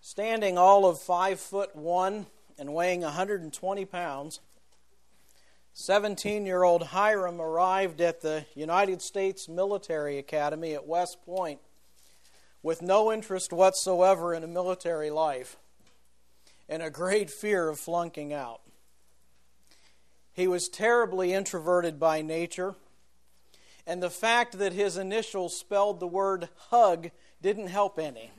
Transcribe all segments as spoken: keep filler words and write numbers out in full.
Standing all of five foot one and weighing one hundred twenty pounds, seventeen-year-old Hiram arrived at the United States Military Academy at West Point with no interest whatsoever in a military life and a great fear of flunking out. He was terribly introverted by nature, and the fact that his initials spelled the word hug didn't help any.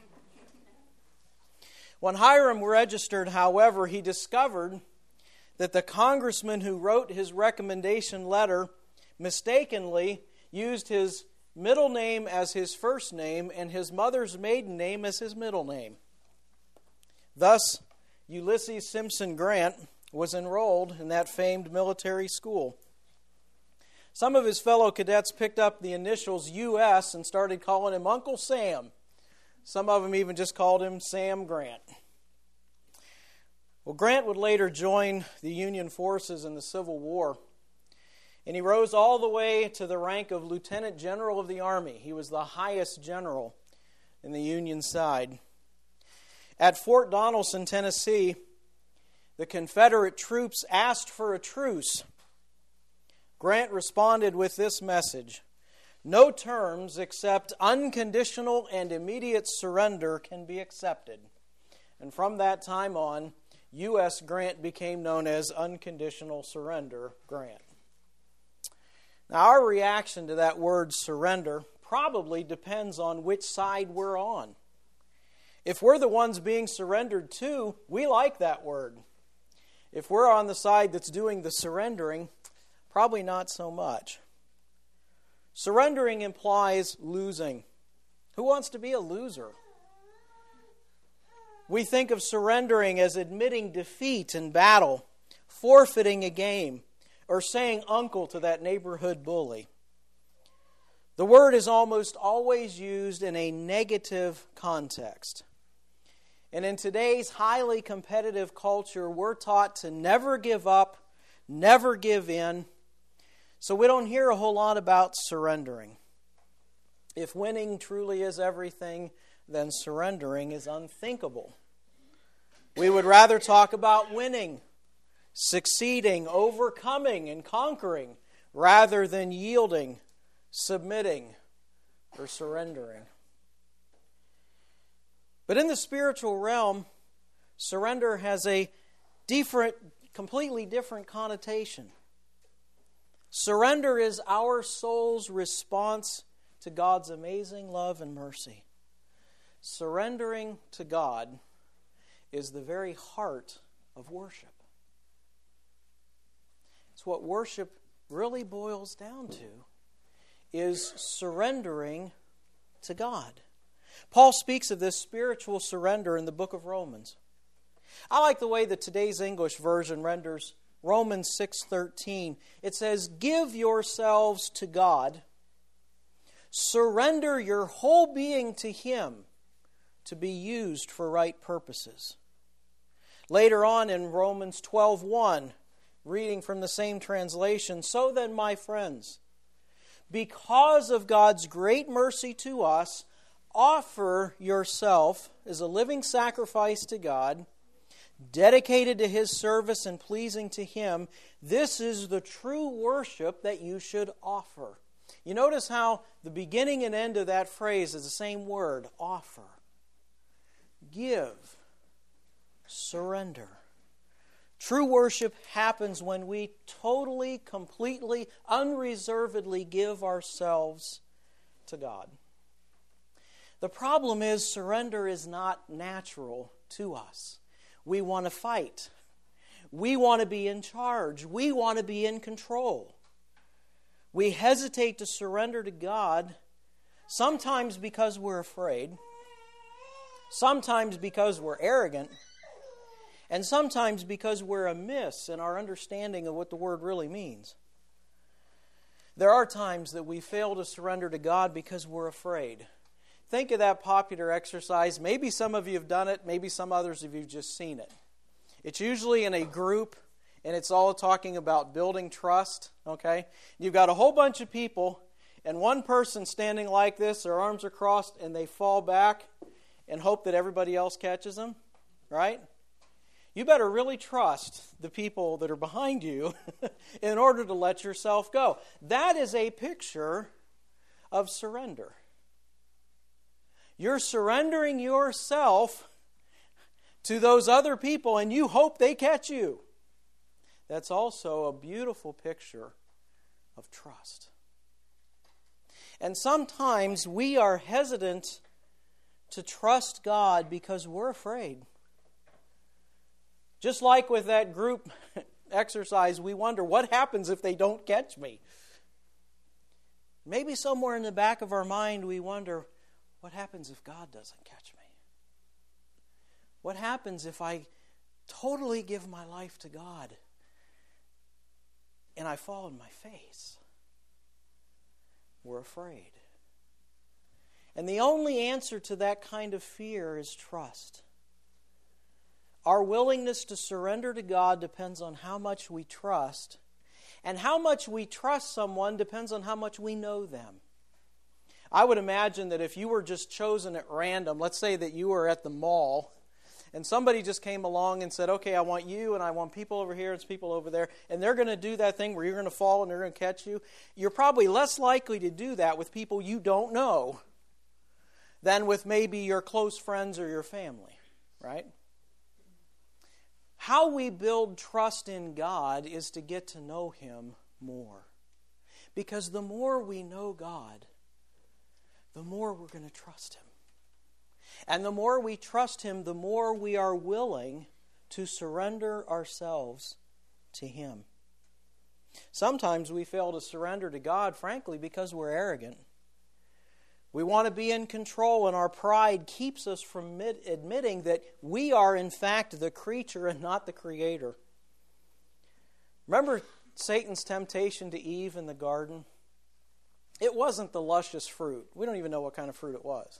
When Hiram registered, however, he discovered that the congressman who wrote his recommendation letter mistakenly used his middle name as his first name and his mother's maiden name as his middle name. Thus, Ulysses Simpson Grant was enrolled in that famed military school. Some of his fellow cadets picked up the initials U S and started calling him Uncle Sam. Some of them even just called him Sam Grant. Well, Grant would later join the Union forces in the Civil War, and he rose all the way to the rank of Lieutenant General of the Army. He was the highest general in the Union side. At Fort Donelson, Tennessee, the Confederate troops asked for a truce. Grant responded with this message: "No terms except unconditional and immediate surrender can be accepted." And from that time on, U S Grant became known as Unconditional Surrender Grant. Now, our reaction to that word surrender probably depends on which side we're on. If we're the ones being surrendered to, we like that word. If we're on the side that's doing the surrendering, probably not so much. Surrendering implies losing. Who wants to be a loser? We think of surrendering as admitting defeat in battle, forfeiting a game, or saying uncle to that neighborhood bully. The word is almost always used in a negative context. And in today's highly competitive culture, we're taught to never give up, never give in. So we don't hear a whole lot about surrendering. If winning truly is everything, then surrendering is unthinkable. We would rather talk about winning, succeeding, overcoming, and conquering, rather than yielding, submitting, or surrendering. But in the spiritual realm, surrender has a different, completely different connotation. Surrender is our soul's response to God's amazing love and mercy. Surrendering to God is the very heart of worship. It's what worship really boils down to, is surrendering to God. Paul speaks of this spiritual surrender in the book of Romans. I like the way that today's English version renders Romans six thirteen. It says, "Give yourselves to God, surrender your whole being to Him to be used for right purposes." Later on in Romans twelve one, reading from the same translation, "So then, my friends, because of God's great mercy to us, offer yourself as a living sacrifice to God, dedicated to His service and pleasing to Him. This is the true worship that you should offer." You notice how the beginning and end of that phrase is the same word, offer. Give. Surrender. True worship happens when we totally, completely, unreservedly give ourselves to God. The problem is surrender is not natural to us. We want to fight. We want to be in charge. We want to be in control. We hesitate to surrender to God, sometimes because we're afraid, sometimes because we're arrogant, and sometimes because we're amiss in our understanding of what the word really means. There are times that we fail to surrender to God because we're afraid. Think of that popular exercise. Maybe some of you have done it. Maybe some others of you have just seen it. It's usually in a group, and it's all talking about building trust. Okay? You've got a whole bunch of people, and one person standing like this, their arms are crossed, and they fall back, and hope that everybody else catches them, right? You better really trust the people that are behind you in order to let yourself go. That is a picture of surrender. You're surrendering yourself to those other people, and you hope they catch you. That's also a beautiful picture of trust. And sometimes we are hesitant to trust God because we're afraid. Just like with that group exercise, we wonder, what happens if they don't catch me? Maybe somewhere in the back of our mind we wonder, what happens if God doesn't catch me? What happens if I totally give my life to God and I fall on my face? We're afraid. And the only answer to that kind of fear is trust. Our willingness to surrender to God depends on how much we trust. And how much we trust someone depends on how much we know them. I would imagine that if you were just chosen at random, let's say that you were at the mall, and somebody just came along and said, okay, I want you, and I want people over here, and people over there, and they're going to do that thing where you're going to fall and they're going to catch you. You're probably less likely to do that with people you don't know than with maybe your close friends or your family, right? How we build trust in God is to get to know Him more. Because the more we know God, the more we're going to trust Him. And the more we trust Him, the more we are willing to surrender ourselves to Him. Sometimes we fail to surrender to God, frankly, because we're arrogant. We want to be in control, and our pride keeps us from admitting that we are, in fact, the creature and not the Creator. Remember Satan's temptation to Eve in the garden? It wasn't the luscious fruit. We don't even know what kind of fruit it was.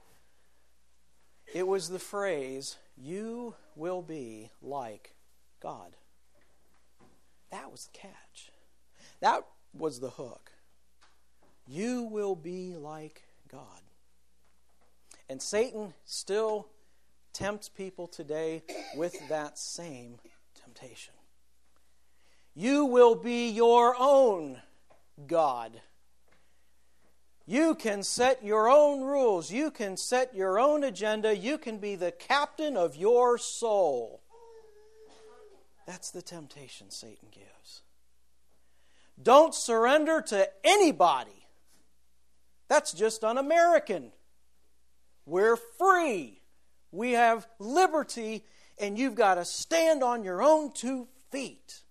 It was the phrase, you will be like God. That was the catch. That was the hook. You will be like God. And Satan still tempts people today with that same temptation. You will be your own God. You can set your own rules. You can set your own agenda. You can be the captain of your soul. That's the temptation Satan gives. Don't surrender to anybody. That's just un-American. We're free. We have liberty, and you've got to stand on your own two feet.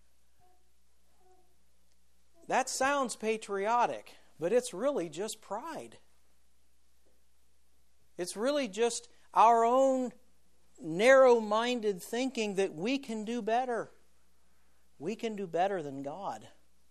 That sounds patriotic, but it's really just pride. It's really just our own narrow-minded thinking that we can do better. We can do better than God.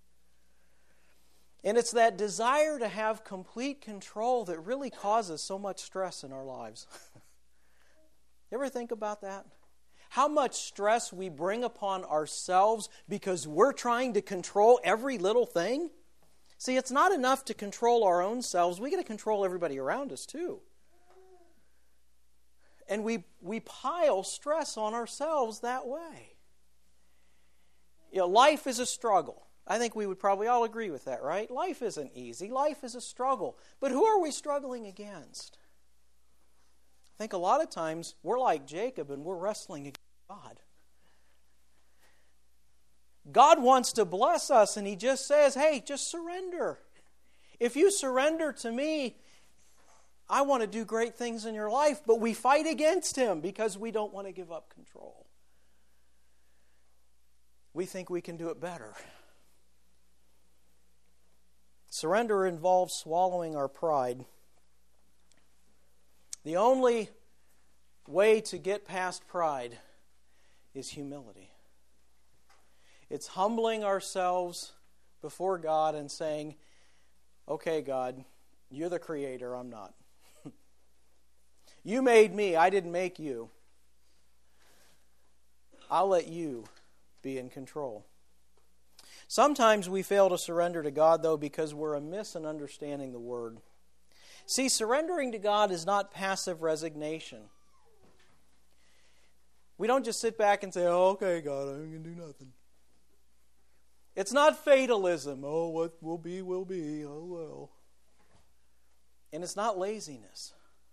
And it's that desire to have complete control that really causes so much stress in our lives. You ever think about that? How much stress we bring upon ourselves because we're trying to control every little thing? See, it's not enough to control our own selves. We got to control everybody around us too. And we we pile stress on ourselves that way. You know, life is a struggle. I think we would probably all agree with that, right? Life isn't easy. Life is a struggle. But who are we struggling against? I think a lot of times we're like Jacob and we're wrestling against God. God wants to bless us, and He just says, hey, just surrender. If you surrender to me, I want to do great things in your life, but we fight against Him because we don't want to give up control. We think we can do it better. Surrender involves swallowing our pride. The only way to get past pride is humility. It's humbling ourselves before God and saying, okay, God, you're the Creator, I'm not. You made me, I didn't make you. I'll let you be in control. Sometimes we fail to surrender to God, though, because we're amiss in understanding the Word. See, surrendering to God is not passive resignation. We don't just sit back and say, oh, okay, God, I'm going to do nothing. It's not fatalism. Oh, what will be, will be. Oh, well. And it's not laziness.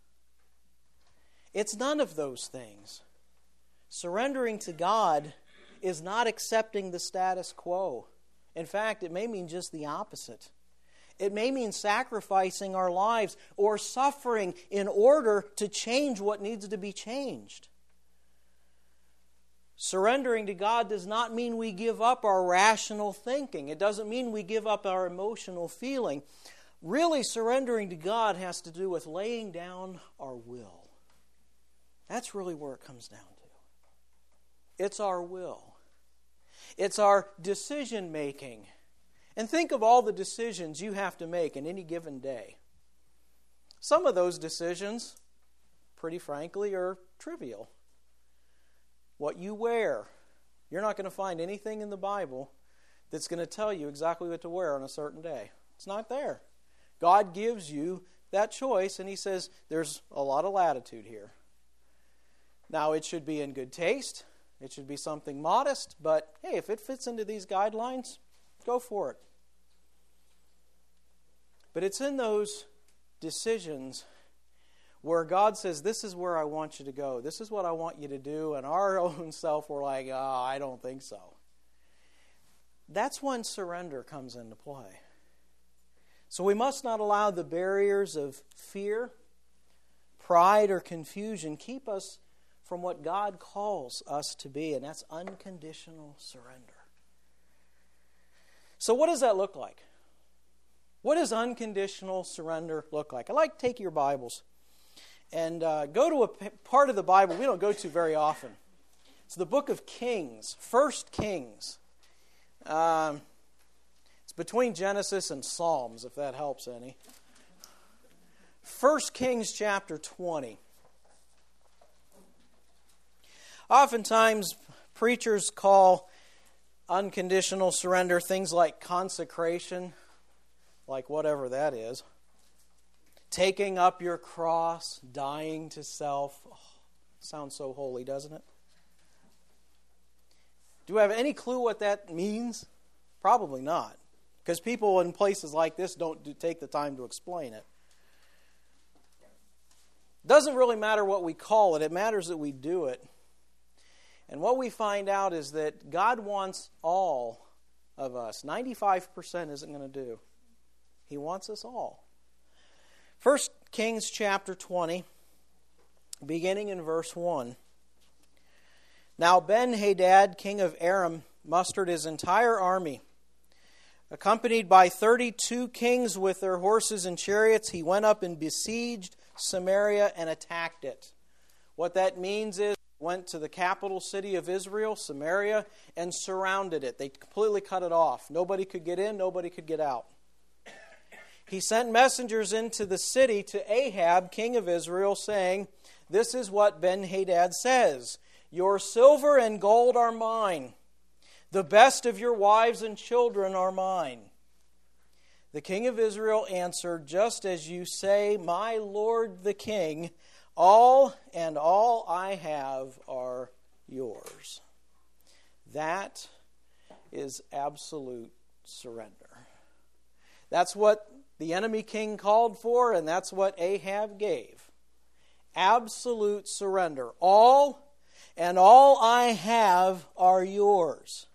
It's none of those things. Surrendering to God is not accepting the status quo. In fact, it may mean just the opposite. It may mean sacrificing our lives or suffering in order to change what needs to be changed. Surrendering to God does not mean we give up our rational thinking. It doesn't mean we give up our emotional feeling. Really, surrendering to God has to do with laying down our will. That's really where it comes down to. It's our will. It's our decision making. And think of all the decisions you have to make in any given day. Some of those decisions, pretty frankly, are trivial. What you wear. You're not going to find anything in the Bible that's going to tell you exactly what to wear on a certain day. It's not there. God gives you that choice, and He says there's a lot of latitude here. Now, it should be in good taste. It should be something modest, but hey, if it fits into these guidelines, go for it. But it's in those decisions where God says, this is where I want you to go. This is what I want you to do. And our own self, we're like, oh, I don't think so. That's when surrender comes into play. So we must not allow the barriers of fear, pride, or confusion keep us from what God calls us to be, and that's unconditional surrender. So what does that look like? What does unconditional surrender look like? I'd like to take your Bibles and uh, go to a p- part of the Bible we don't go to very often. It's the book of Kings, First Kings. Um, it's between Genesis and Psalms, if that helps any. First Kings chapter twenty. Oftentimes, preachers call unconditional surrender things like consecration, like whatever that is. Taking up your cross, dying to self. Oh, sounds so holy, doesn't it? Do you have any clue what that means? Probably not, because people in places like this don't do, take the time to explain it. Doesn't really matter what we call it. It matters that we do it. And what we find out is that God wants all of us. ninety-five percent isn't going to do. He wants us all. First Kings chapter twenty, beginning in verse one. Now Ben-Hadad, king of Aram, mustered his entire army. Accompanied by thirty-two kings with their horses and chariots, he went up and besieged Samaria and attacked it. What that means is, went to the capital city of Israel, Samaria, and surrounded it. They completely cut it off. Nobody could get in, nobody could get out. He sent messengers into the city to Ahab, king of Israel, saying, this is what Ben-Hadad says, your silver and gold are mine. The best of your wives and children are mine. The king of Israel answered, just as you say, my lord the king, all and all I have are yours. That is absolute surrender. That's what the enemy king called for, and that's what Ahab gave. Absolute surrender. All and all I have are yours.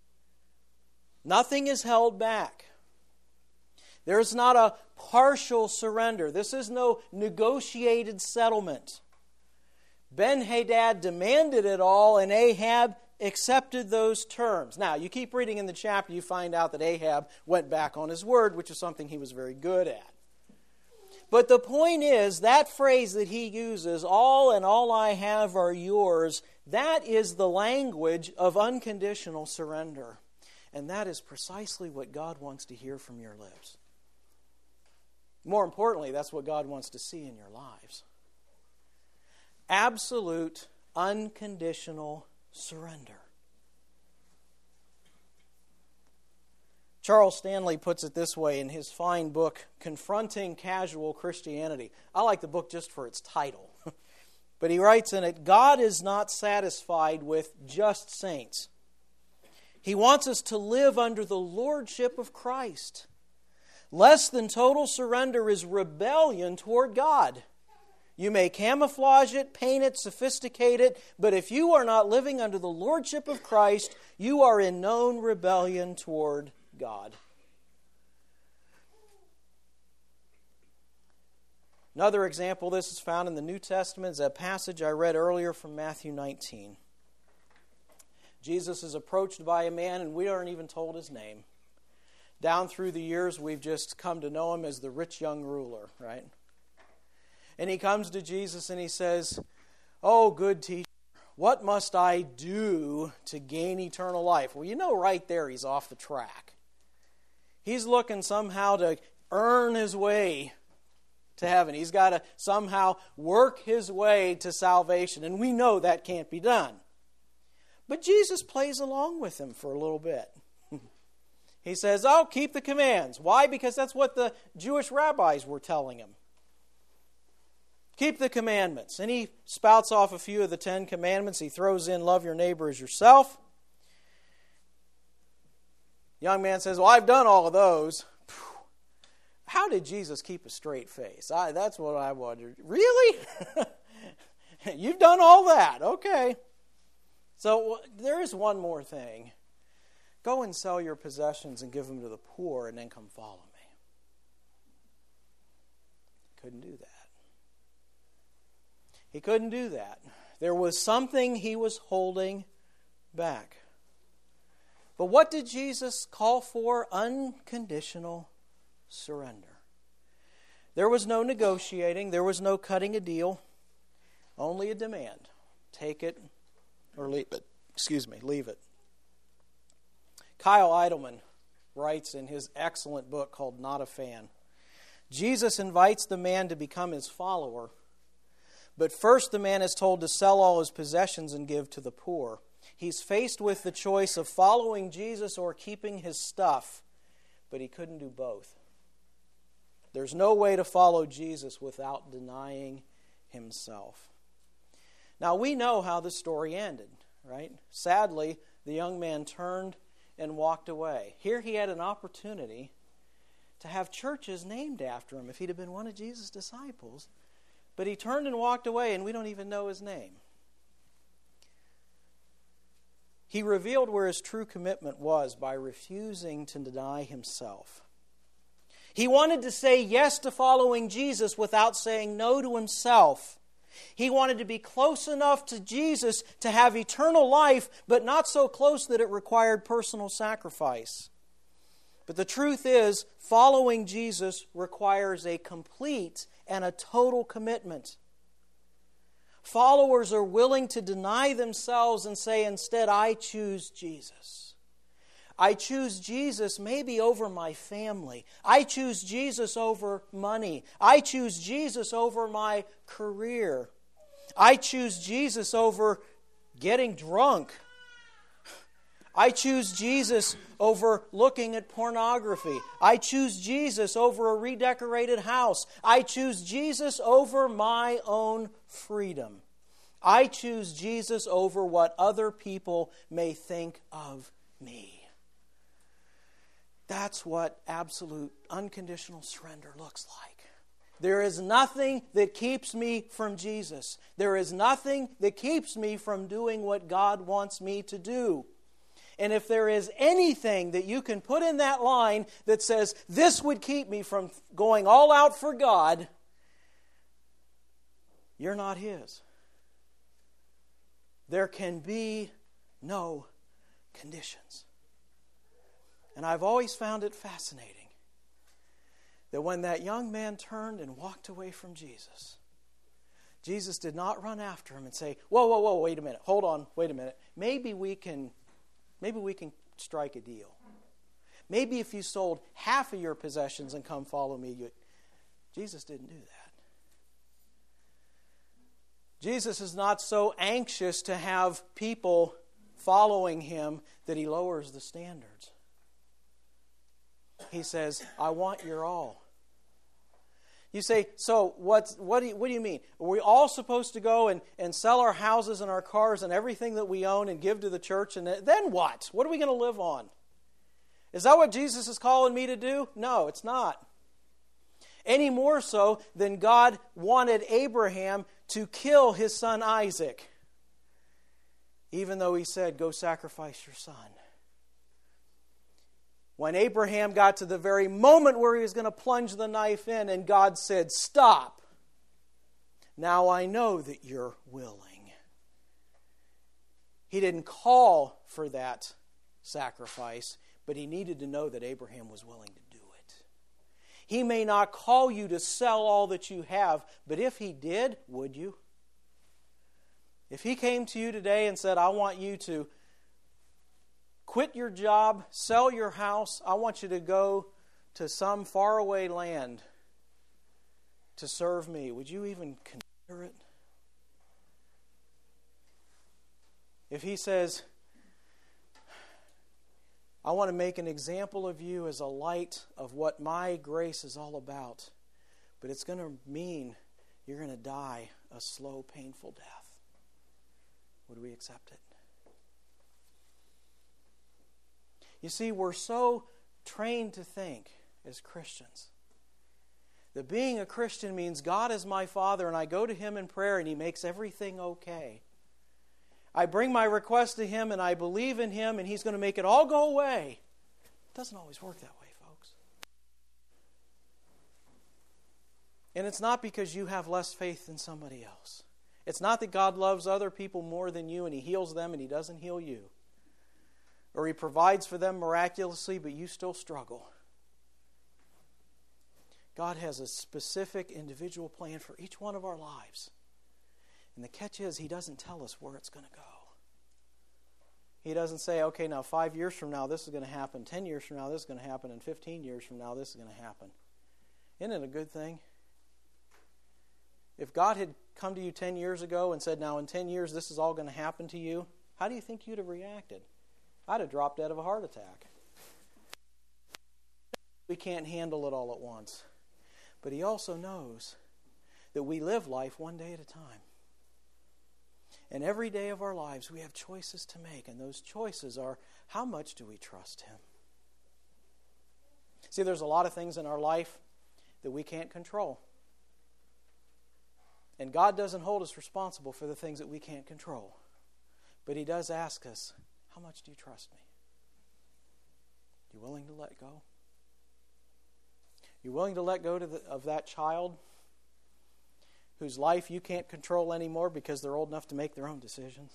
Nothing is held back. There's not a partial surrender. This is no negotiated settlement. Ben-Hadad demanded it all, and Ahab accepted those terms. Now, you keep reading in the chapter, you find out that Ahab went back on his word, which is something he was very good at. But the point is, that phrase that he uses, all and all I have are yours, that is the language of unconditional surrender. And that is precisely what God wants to hear from your lips. More importantly, that's what God wants to see in your lives. Absolute, unconditional surrender. Charles Stanley puts it this way in his fine book, Confronting Casual Christianity. I like the book just for its title. But he writes in it, God is not satisfied with just saints. He wants us to live under the lordship of Christ. Less than total surrender is rebellion toward God. You may camouflage it, paint it, sophisticate it, but if you are not living under the lordship of Christ, you are in known rebellion toward God. Another example of this is found in the New Testament. It's a passage I read earlier from Matthew nineteen. Jesus is approached by a man, and we aren't even told his name. Down through the years, we've just come to know him as the rich young ruler, right? And he comes to Jesus and he says, "Oh, good teacher, what must I do to gain eternal life?" Well, you know right there he's off the track. He's looking somehow to earn his way to heaven. He's got to somehow work his way to salvation. And we know that can't be done. But Jesus plays along with him for a little bit. He says, oh, keep the commands. Why? Because that's what the Jewish rabbis were telling him. Keep the commandments. And he spouts off a few of the Ten Commandments. He throws in, love your neighbor as yourself. Young man says, well, I've done all of those. How did Jesus keep a straight face? I, that's what I wondered. Really? You've done all that. Okay. So there is one more thing. Go and sell your possessions and give them to the poor and then come follow me. Couldn't do that. He couldn't do that. There was something he was holding back. But what did Jesus call for? Unconditional surrender. There was no negotiating. There was no cutting a deal. Only a demand. Take it or leave it. Excuse me, leave it. Kyle Idleman writes in his excellent book called Not a Fan, Jesus invites the man to become his follower, but first the man is told to sell all his possessions and give to the poor. He's faced with the choice of following Jesus or keeping his stuff, but he couldn't do both. There's no way to follow Jesus without denying himself. Now, we know how the story ended, right? Sadly, the young man turned and walked away. Here he had an opportunity to have churches named after him if he'd have been one of Jesus' disciples. But he turned and walked away, and we don't even know his name. He revealed where his true commitment was by refusing to deny himself. He wanted to say yes to following Jesus without saying no to himself. He wanted to be close enough to Jesus to have eternal life, but not so close that it required personal sacrifice. But the truth is, following Jesus requires a complete and a total commitment. Followers are willing to deny themselves and say, instead, I choose Jesus. I choose Jesus maybe over my family. I choose Jesus over money. I choose Jesus over my career. I choose Jesus over getting drunk. I choose Jesus over looking at pornography. I choose Jesus over a redecorated house. I choose Jesus over my own freedom. I choose Jesus over what other people may think of me. That's what absolute unconditional surrender looks like. There is nothing that keeps me from Jesus. There is nothing that keeps me from doing what God wants me to do. And if there is anything that you can put in that line that says, this would keep me from going all out for God, you're not His. There can be no conditions. And I've always found it fascinating that when that young man turned and walked away from Jesus, Jesus did not run after him and say, whoa, whoa, whoa, wait a minute, hold on, wait a minute. Maybe we can, maybe we can strike a deal. Maybe if you sold half of your possessions and come follow me, you... Jesus didn't do that. Jesus is not so anxious to have people following Him that He lowers the standards. He says, I want your all. You say, so what's, what, do you, what do you mean? Are we all supposed to go and, and sell our houses and our cars and everything that we own and give to the church? And then what? What are we going to live on? Is that what Jesus is calling me to do? No, it's not. Any more so than God wanted Abraham to kill his son Isaac, even though he said, go sacrifice your son. When Abraham got to the very moment where he was going to plunge the knife in, and God said, stop. Now I know that you're willing. He didn't call for that sacrifice, but he needed to know that Abraham was willing to do it. He may not call you to sell all that you have, but if he did, would you? If he came to you today and said, I want you to quit your job, sell your house, I want you to go to some faraway land to serve me, would you even consider it? If he says, I want to make an example of you as a light of what my grace is all about, but it's going to mean you're going to die a slow, painful death, would we accept it? You see, we're so trained to think as Christians that being a Christian means God is my Father and I go to Him in prayer and He makes everything okay. I bring my request to Him and I believe in Him and He's going to make it all go away. It doesn't always work that way, folks. And it's not because you have less faith than somebody else. It's not that God loves other people more than you and He heals them and He doesn't heal you. Or He provides for them miraculously, but you still struggle. God has a specific individual plan for each one of our lives. And the catch is, He doesn't tell us where it's going to go. He doesn't say, okay, now five years from now this is going to happen, ten years from now this is going to happen, and fifteen years from now this is going to happen. Isn't it a good thing? If God had come to you ten years ago and said, now in ten years this is all going to happen to you, how do you think you'd have reacted? I'd have dropped dead of a heart attack. We can't handle it all at once. But He also knows that we live life one day at a time. And every day of our lives we have choices to make. And those choices are, how much do we trust Him? See, there's a lot of things in our life that we can't control. And God doesn't hold us responsible for the things that we can't control. But He does ask us, how much do you trust me? You willing to let go? You willing to let go to the, of that child whose life you can't control anymore because they're old enough to make their own decisions?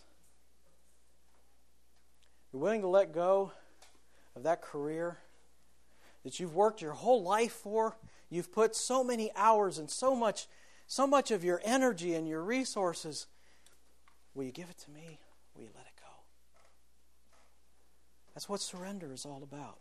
You're willing to let go of that career that you've worked your whole life for? You've put so many hours and so much, so much of your energy and your resources. Will you give it to me? Will you let it go? That's what surrender is all about.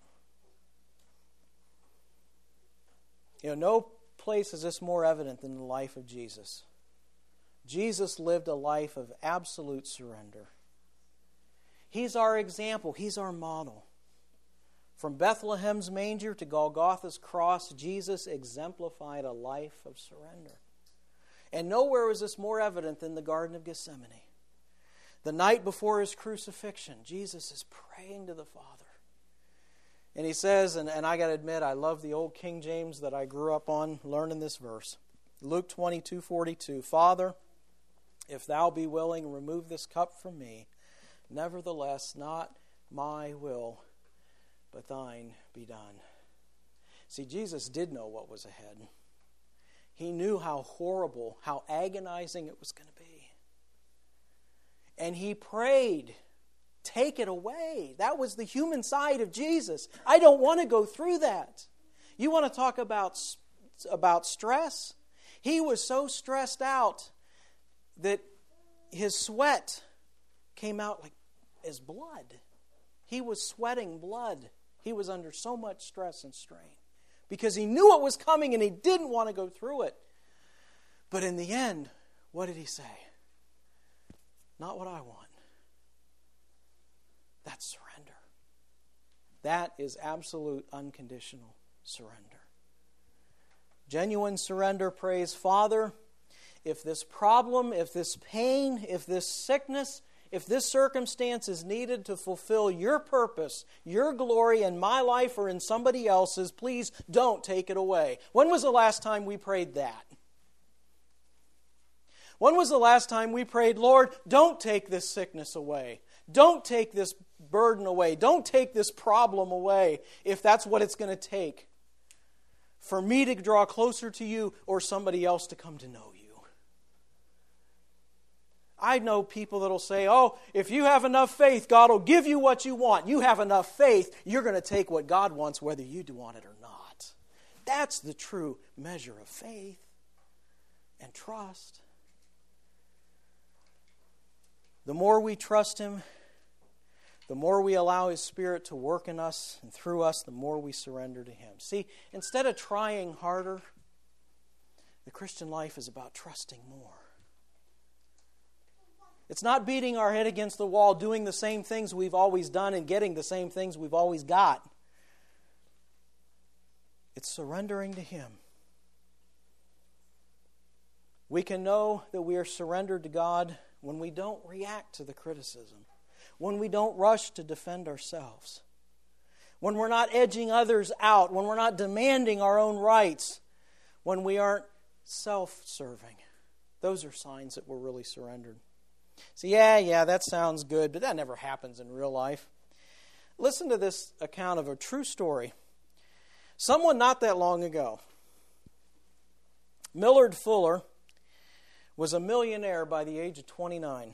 You know, no place is this more evident than the life of Jesus. Jesus lived a life of absolute surrender. He's our example. He's our model. From Bethlehem's manger to Golgotha's cross, Jesus exemplified a life of surrender. And nowhere is this more evident than the Garden of Gethsemane. The night before His crucifixion, Jesus is praying to the Father. And He says, and, and I got to admit, I love the old King James that I grew up on learning this verse. Luke twenty-two forty-two, Father, if Thou be willing, remove this cup from me. Nevertheless, not my will, but Thine be done. See, Jesus did know what was ahead. He knew how horrible, how agonizing it was going to be. And He prayed, take it away. That was the human side of Jesus. I don't want to go through that. You want to talk about, about stress? He was so stressed out that His sweat came out like as blood. He was sweating blood. He was under so much stress and strain because He knew it was coming and He didn't want to go through it. But in the end, what did He say? Not what I want. That's surrender. That is absolute unconditional surrender. Genuine surrender prays, Father, if this problem, if this pain, if this sickness, if this circumstance is needed to fulfill your purpose, your glory in my life or in somebody else's, please don't take it away. When was the last time we prayed that? When was the last time we prayed, Lord, don't take this sickness away. Don't take this burden away. Don't take this problem away if that's what it's going to take for me to draw closer to you or somebody else to come to know you. I know people that will say, oh, if you have enough faith, God will give you what you want. You have enough faith, you're going to take what God wants whether you do want it or not. That's the true measure of faith and trust. The more we trust Him, the more we allow His Spirit to work in us and through us, the more we surrender to Him. See, instead of trying harder, the Christian life is about trusting more. It's not beating our head against the wall, doing the same things we've always done and getting the same things we've always got. It's surrendering to Him. We can know that we are surrendered to God when we don't react to the criticism, when we don't rush to defend ourselves, when we're not edging others out, when we're not demanding our own rights, when we aren't self-serving. Those are signs that we're really surrendered. So yeah, yeah, that sounds good, but that never happens in real life. Listen to this account of a true story. Someone not that long ago, Millard Fuller, was a millionaire by the age of twenty-nine.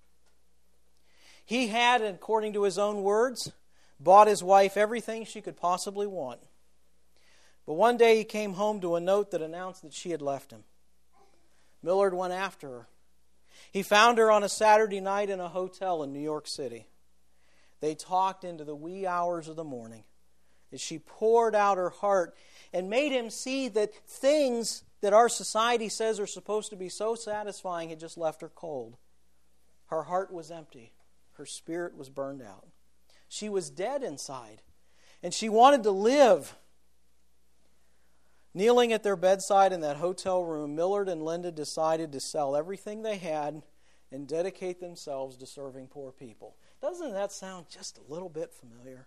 He had, according to his own words, bought his wife everything she could possibly want. But one day he came home to a note that announced that she had left him. Millard went after her. He found her on a Saturday night in a hotel in New York City. They talked into the wee hours of the morning as she poured out her heart and made him see that things that our society says are supposed to be so satisfying had just left her cold. Her heart was empty. Her spirit was burned out. She was dead inside, and she wanted to live. Kneeling at their bedside in that hotel room, Millard and Linda decided to sell everything they had and dedicate themselves to serving poor people. Doesn't that sound just a little bit familiar?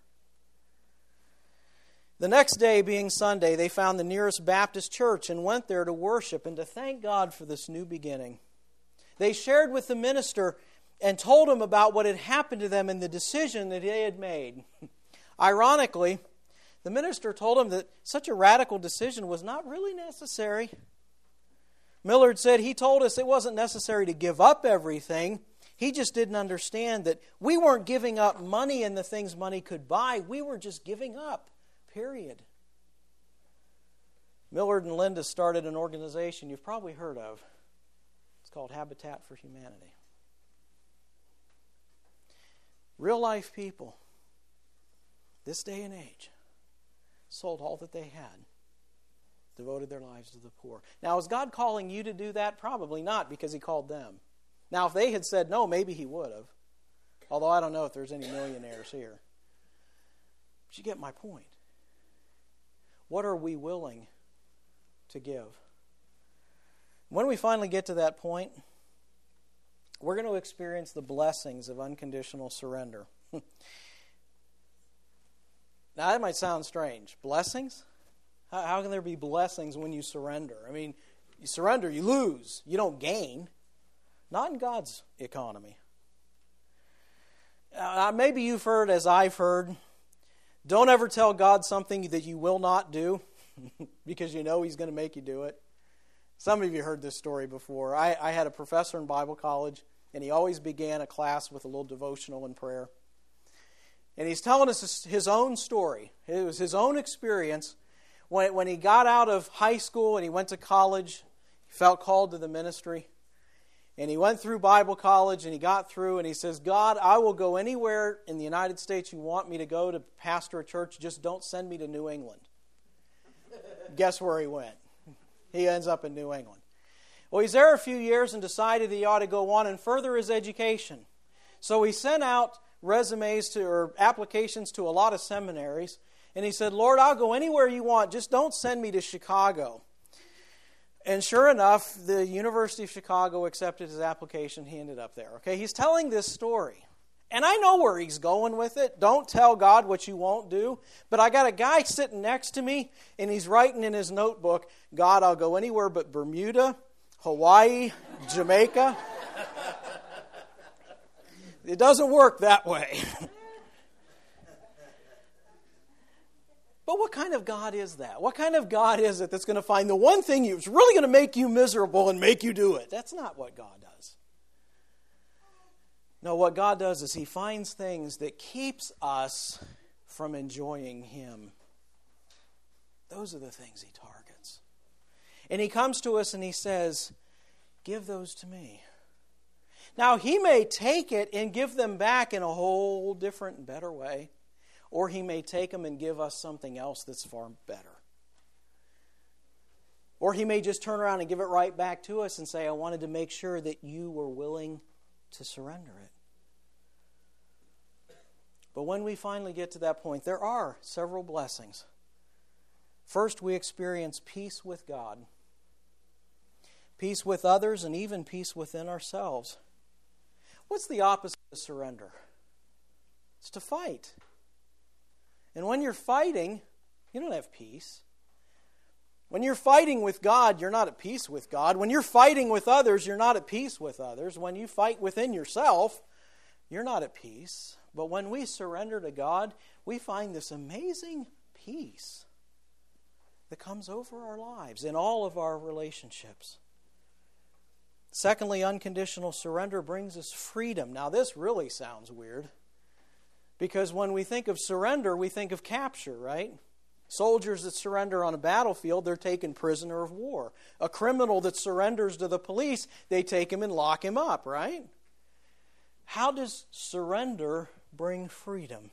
The next day, being Sunday, they found the nearest Baptist church and went there to worship and to thank God for this new beginning. They shared with the minister and told him about what had happened to them and the decision that they had made. Ironically, the minister told him that such a radical decision was not really necessary. Millard said he told us it wasn't necessary to give up everything. He just didn't understand that we weren't giving up money and the things money could buy. We were just giving up, period. Millard and Linda started an organization you've probably heard of. It's called Habitat for Humanity. Real life people, this day and age, sold all that they had, devoted their lives to the poor. Now, is God calling you to do that? Probably not, because He called them. Now, if they had said no, maybe He would have. Although I don't know if there's any millionaires here. But you get my point. What are we willing to give? When we finally get to that point, we're going to experience the blessings of unconditional surrender. Now, that might sound strange. Blessings? How, how can there be blessings when you surrender? I mean, you surrender, you lose. You don't gain. Not in God's economy. Uh, maybe you've heard, as I've heard, don't ever tell God something that you will not do because you know He's going to make you do it. Some of you heard this story before. I, I had a professor in Bible college, and he always began a class with a little devotional and prayer. And he's telling us his own story. It was his own experience. When, when he got out of high school and he went to college, he felt called to the ministry. And he went through Bible college and he got through and he says, God, I will go anywhere in the United States you want me to go to pastor a church. Just don't send me to New England. Guess where he went? He ends up in New England. Well, he's there a few years and decided he ought to go on and further his education. So he sent out resumes to or applications to a lot of seminaries, And he said, Lord, I'll go anywhere you want. Just don't send me to Chicago. And sure enough, the University of Chicago accepted his application. He ended up there. Okay, he's telling this story. And I know where he's going with it. Don't tell God what you won't do. But I got a guy sitting next to me, and he's writing in his notebook, God, I'll go anywhere but Bermuda, Hawaii, Jamaica. It doesn't work that way. But what kind of God is that? What kind of God is it that's going to find the one thing that's really going to make you miserable and make you do it? That's not what God does. No, what God does is He finds things that keeps us from enjoying Him. Those are the things He targets. And He comes to us and He says, give those to me. Now, He may take it and give them back in a whole different and better way. Or He may take them and give us something else that's far better. Or He may just turn around and give it right back to us and say, I wanted to make sure that you were willing to surrender it. But when we finally get to that point, there are several blessings. First, we experience peace with God, peace with others, and even peace within ourselves. What's the opposite of surrender? It's to fight. And when you're fighting, you don't have peace. When you're fighting with God, you're not at peace with God. When you're fighting with others, you're not at peace with others. When you fight within yourself, you're not at peace. But when we surrender to God, we find this amazing peace that comes over our lives in all of our relationships. Secondly, unconditional surrender brings us freedom. Now, this really sounds weird. Because when we think of surrender, we think of capture, right? Soldiers that surrender on a battlefield, they're taken prisoner of war. A criminal that surrenders to the police, they take him and lock him up, right? How does surrender bring freedom?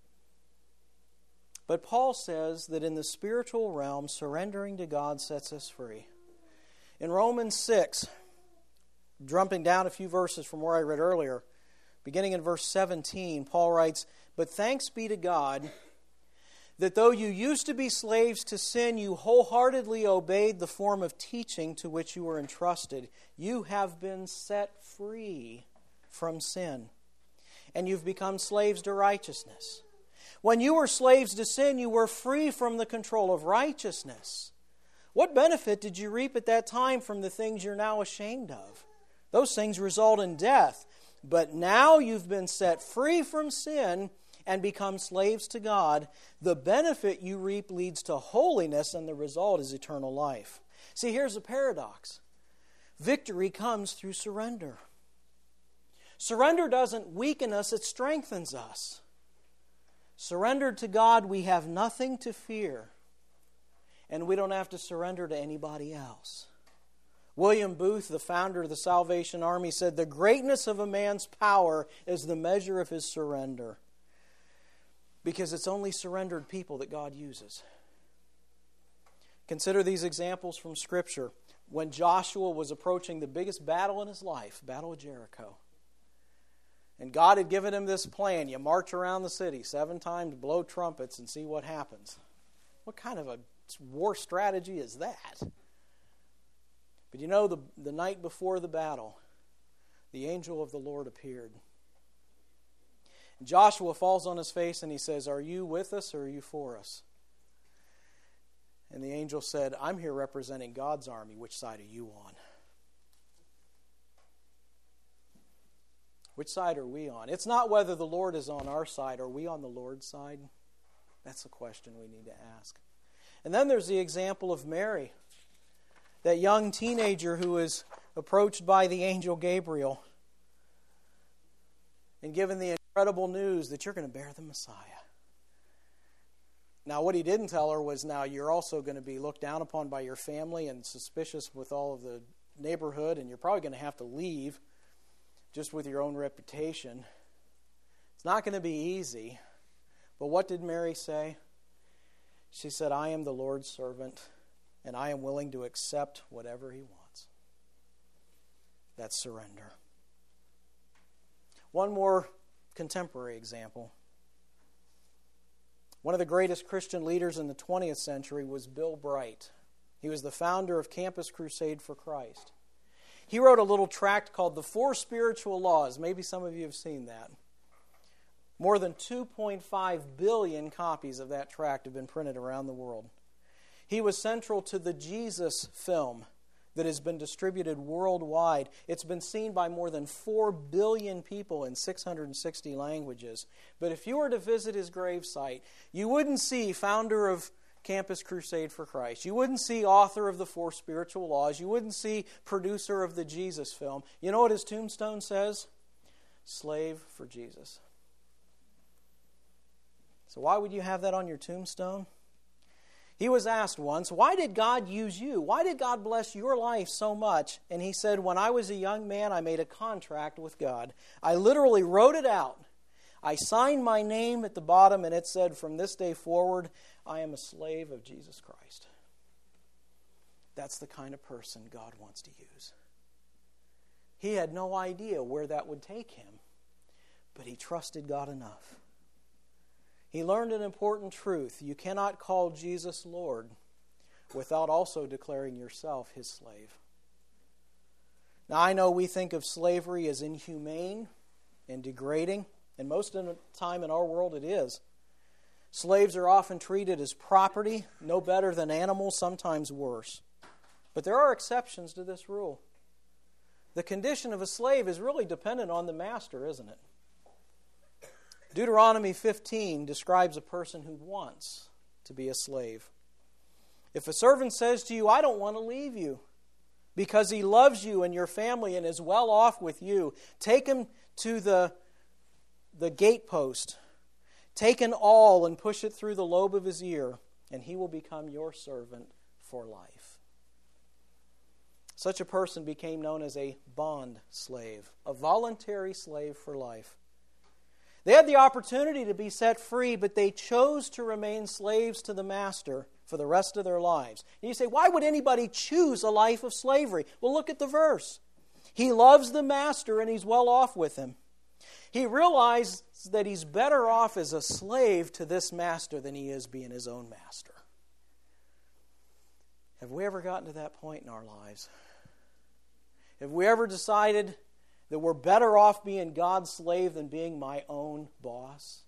But Paul says that in the spiritual realm, surrendering to God sets us free. In Romans six, jumping down a few verses from where I read earlier, beginning in verse seventeen, Paul writes, but thanks be to God that though you used to be slaves to sin, you wholeheartedly obeyed the form of teaching to which you were entrusted. You have been set free from sin, and you've become slaves to righteousness. When you were slaves to sin, you were free from the control of righteousness. What benefit did you reap at that time from the things you're now ashamed of? Those things result in death. But now you've been set free from sin and become slaves to God. The benefit you reap leads to holiness, and the result is eternal life. See, here's a paradox. Victory comes through surrender. Surrender doesn't weaken us, it strengthens us. Surrendered to God, we have nothing to fear, and we don't have to surrender to anybody else. William Booth, the founder of the Salvation Army, said, the greatness of a man's power is the measure of his surrender. Because it's only surrendered people that God uses. Consider these examples from Scripture. When Joshua was approaching the biggest battle in his life, Battle of Jericho. And God had given him this plan. You march around the city seven times, blow trumpets, and see what happens. What kind of a war strategy is that? But you know, the, the night before the battle, the angel of the Lord appeared. And Joshua falls on his face and he says, are you with us or are you for us? And the angel said, I'm here representing God's army. Which side are you on? Which side are we on? It's not whether the Lord is on our side. Are we on the Lord's side? That's the question we need to ask. And then there's the example of Mary, that young teenager who is approached by the angel Gabriel and given the incredible news that you're going to bear the Messiah. Now, what he didn't tell her was, now you're also going to be looked down upon by your family and suspicious with all of the neighborhood, and you're probably going to have to leave just with your own reputation. It's not going to be easy. But what did Mary say? She said, I am the Lord's servant, and I am willing to accept whatever He wants. That's surrender. One more contemporary example. One of the greatest Christian leaders in the twentieth century was Bill Bright. He was the founder of Campus Crusade for Christ. He wrote a little tract called The Four Spiritual Laws. Maybe some of you have seen that. More than two point five billion copies of that tract have been printed around the world. He was central to the Jesus film that has been distributed worldwide. It's been seen by more than four billion people in six hundred sixty languages. But if you were to visit his gravesite, you wouldn't see founder of Campus Crusade for Christ. You wouldn't see author of the Four Spiritual Laws. You wouldn't see producer of the Jesus film. You know what his tombstone says? Slave for Jesus. So why would you have that on your tombstone? He was asked once, why did God use you? Why did God bless your life so much? And he said, when I was a young man, I made a contract with God. I literally wrote it out. I signed my name at the bottom, and it said, from this day forward, I am a slave of Jesus Christ. That's the kind of person God wants to use. He had no idea where that would take him, but he trusted God enough. He learned an important truth. You cannot call Jesus Lord without also declaring yourself his slave. Now, I know we think of slavery as inhumane and degrading, and most of the time in our world it is. Slaves are often treated as property, no better than animals, sometimes worse. But there are exceptions to this rule. The condition of a slave is really dependent on the master, isn't it? Deuteronomy fifteen describes a person who wants to be a slave. If a servant says to you, I don't want to leave you, because he loves you and your family and is well off with you, take him to the, the gatepost. Take an awl and push it through the lobe of his ear, and he will become your servant for life. Such a person became known as a bond slave, a voluntary slave for life. They had the opportunity to be set free, but they chose to remain slaves to the master for the rest of their lives. And you say, why would anybody choose a life of slavery? Well, look at the verse. He loves the master and he's well off with him. He realizes that he's better off as a slave to this master than he is being his own master. Have we ever gotten to that point in our lives? Have we ever decided that we're better off being God's slave than being my own boss?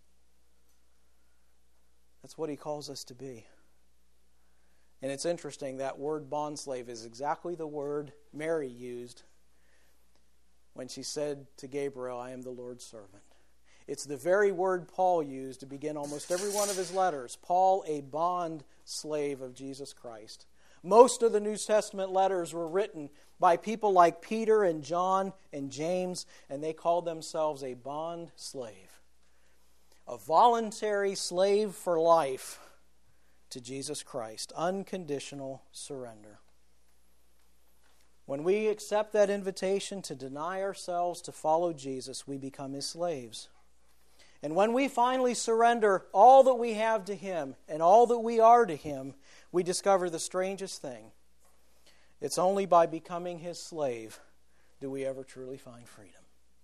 That's what he calls us to be. And it's interesting, that word bondslave is exactly the word Mary used when she said to Gabriel, I am the Lord's servant. It's the very word Paul used to begin almost every one of his letters. Paul, a bond slave of Jesus Christ. Most of the New Testament letters were written by people like Peter and John and James, and they called themselves a bond slave. A voluntary slave for life to Jesus Christ. Unconditional surrender. When we accept that invitation to deny ourselves to follow Jesus, we become his slaves. And when we finally surrender all that we have to him and all that we are to him, we discover the strangest thing. It's only by becoming his slave do we ever truly find freedom.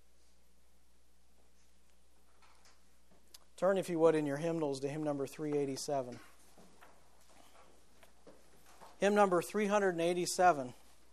Turn, if you would, in your hymnals to hymn number three eighty-seven. Hymn number three eighty-seven.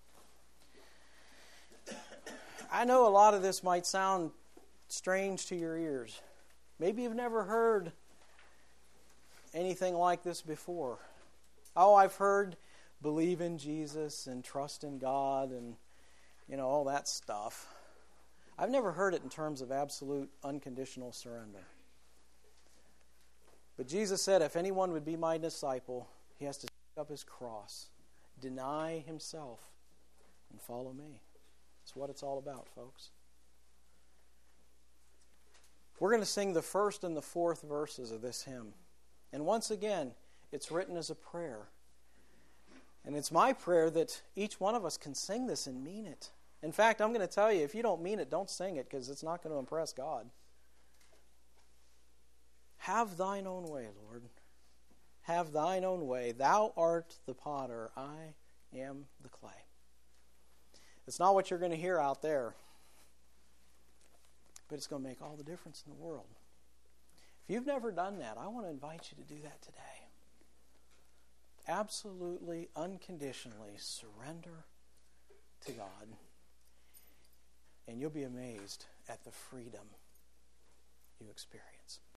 I know a lot of this might sound strange to your ears. Maybe you've never heard anything like this before. Oh, I've heard believe in Jesus and trust in God and, you know, all that stuff. I've never heard it in terms of absolute unconditional surrender. But Jesus said, if anyone would be my disciple, he has to take up his cross, deny himself, and follow me. That's what it's all about, folks. We're going to sing the first and the fourth verses of this hymn. And once again, it's written as a prayer. And it's my prayer that each one of us can sing this and mean it. In fact, I'm going to tell you, if you don't mean it, don't sing it, because it's not going to impress God. Have thine own way, Lord. Have thine own way. Thou art the potter, I am the clay. It's not what you're going to hear out there, but it's going to make all the difference in the world. If you've never done that, I want to invite you to do that today. Absolutely, unconditionally surrender to God. And you'll be amazed at the freedom you experience.